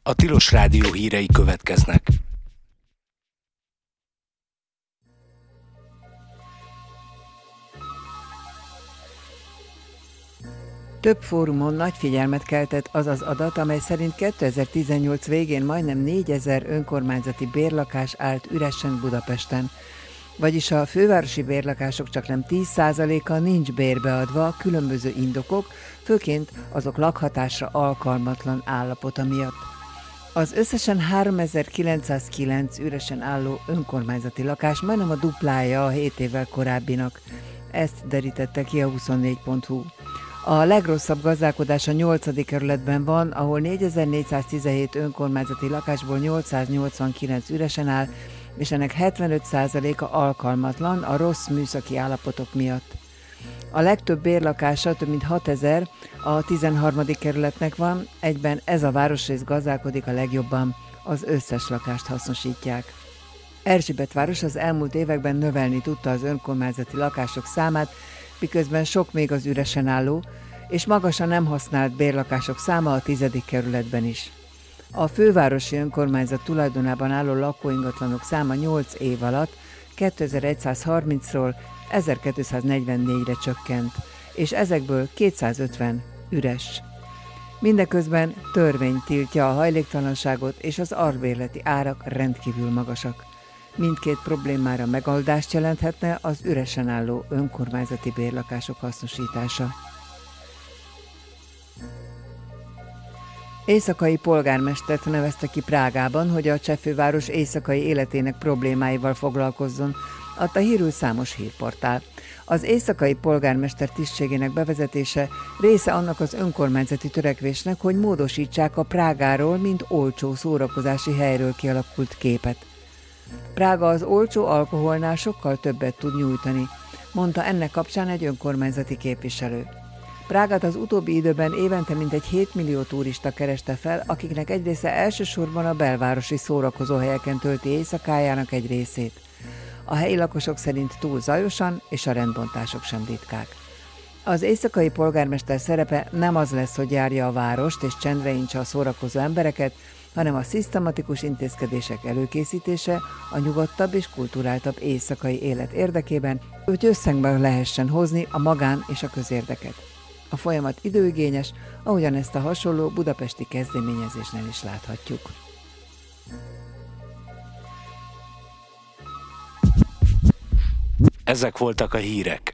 A Tilos Rádió hírei következnek. Több fórumon nagy figyelmet keltett az az adat, amely szerint 2018 végén majdnem 4000 önkormányzati bérlakás állt üresen Budapesten. Vagyis a fővárosi bérlakások csaknem 10%-a nincs bérbeadva különböző indokok, főként azok lakhatásra alkalmatlan állapota miatt. Az összesen 3909 üresen álló önkormányzati lakás majdnem a duplája a 7 évvel korábbinak. Ezt derítette ki a 24.hu. A legrosszabb gazdálkodás a 8. kerületben van, ahol 4417 önkormányzati lakásból 889 üresen áll, és ennek 75%-a alkalmatlan a rossz műszaki állapotok miatt. A legtöbb bérlakása, több mint 6000, a 13. kerületnek van, egyben ez a városrész gazdálkodik a legjobban, az összes lakást hasznosítják. Erzsébetváros az elmúlt években növelni tudta az önkormányzati lakások számát, miközben sok még az üresen álló, és magas a nem használt bérlakások száma a 10. kerületben is. A fővárosi önkormányzat tulajdonában álló lakóingatlanok száma 8 év alatt 2130-ról 1244-re csökkent, és ezekből 250 üres. Mindeközben törvény tiltja a hajléktalanságot, és az albérleti árak rendkívül magasak. Mindkét problémára megoldást jelenthetne az üresen álló önkormányzati bérlakások hasznosítása. Éjszakai polgármestert nevezte ki Prágában, hogy a cseh főváros éjszakai életének problémáival foglalkozzon, adta hírül számos hírportál. Az éjszakai polgármester tisztségének bevezetése része annak az önkormányzati törekvésnek, hogy módosítsák a Prágáról, mint olcsó szórakozási helyről kialakult képet. Prága az olcsó alkoholnál sokkal többet tud nyújtani, mondta ennek kapcsán egy önkormányzati képviselő. Prágát az utóbbi időben évente mintegy 7 millió turista kereste fel, akiknek egy része elsősorban a belvárosi szórakozóhelyeken tölti éjszakájának egy részét. A helyi lakosok szerint túl zajosan, és a rendbontások sem ritkák. Az éjszakai polgármester szerepe nem az lesz, hogy járja a várost és csendre intse a szórakozó embereket, hanem a szisztematikus intézkedések előkészítése a nyugodtabb és kulturáltabb éjszakai élet érdekében, hogy összegbe lehessen hozni a magán és a közérdeket. A folyamat időigényes, ahogyan ezt a hasonló budapesti kezdeményezésnél is láthatjuk. Ezek voltak a hírek.